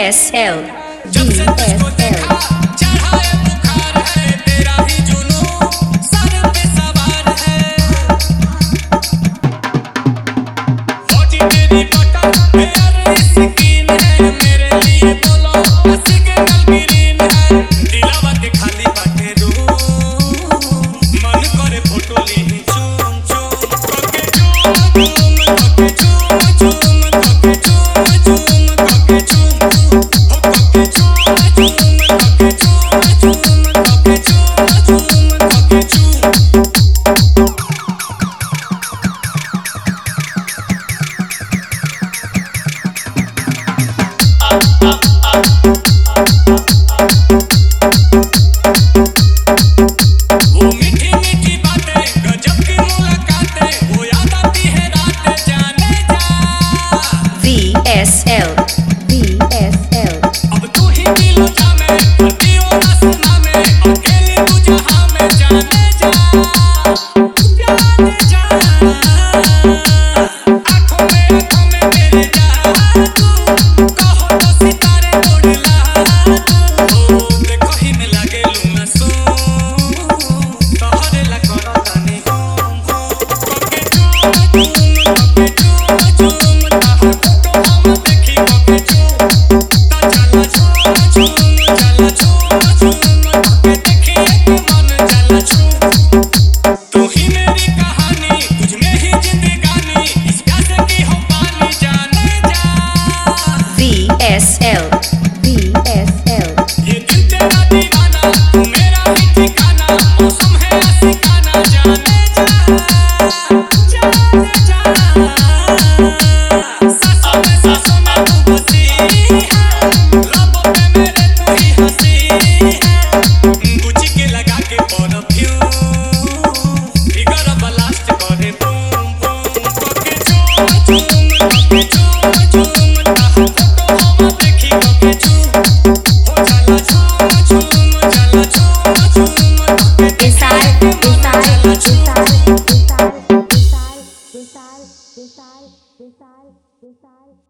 DSL जब से तुझको देखा चढ़ा है बुखार है तेरा ही जुनून सर पे सवार है बॉडी तेरी बटर हेयर स्किन है मेरे लिए बोलो सिग्नल ग्रीन है दिलवा के खाली बाटे रूम मन करे फोटो ली चूम चूम करके चूम चूम करके चूम चूम करके चूम चूम करके चूम DSL अब तू ही दिलो जामे दियो ना सुना में अकेले तू जहां में जाने जा आंखों में मेरे जा तू कहो तो सितारे उड़ला तू देखो ही में लागे लूना सो तोहरे ला करो तानी करके चूम ताहा फोटो हम देखी करके चूम तू ही मेरी कहानी तुझ में ही जिंदगानी इस प्यासे की हो पानी जाने जा DSL ये दिल तेरा दीवाना तू मेरा ही ठिकाना मौसम है आशिकाना जाने जा सांसों में तू बसी है लबों पे मेरे तू ही हंसी है गुची के लगा के परफ्यूम फिगर ब्लास्ट करे बूम बूम करके चूम ताहा फोटो हम देखी करके चूम हो जाला चूम Desal